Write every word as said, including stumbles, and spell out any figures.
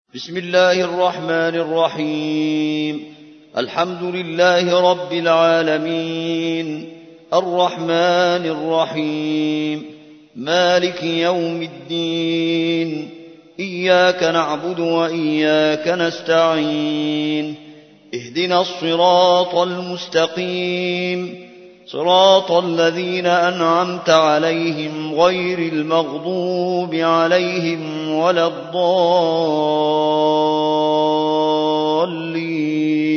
بسم الله الرحمن الرحيم. الحمد لله رب العالمين، الرحمن الرحيم، مالك يوم الدين، إياك نعبد وإياك نستعين، اهدنا الصراط المستقيم، صراط الذين أنعمت عليهم غير المغضوب عليهم ولا الضالين.